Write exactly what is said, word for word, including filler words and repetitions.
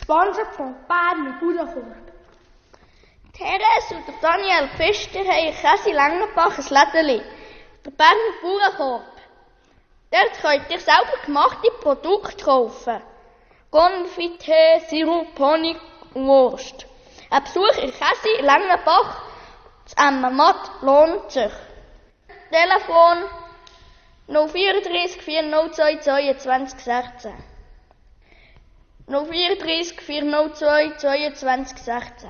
Gesponsert von Berner Bauernkorb. Therese und Daniel Pfister haben in Käse Langenbach ein Lädeli. Der Berner Bauernkorb. Dort könnt ihr selber gemachte Produkte kaufen. Konfitee, Sirup, Honig und Wurst. Ein Besuch in Käse Langenbach zu Emmenmatt lohnt sich. Telefon null vierunddreißig vier null zwei zweiundzwanzig sechzehn. null vierunddreißig vier null zwei zweiundzwanzig sechzehn.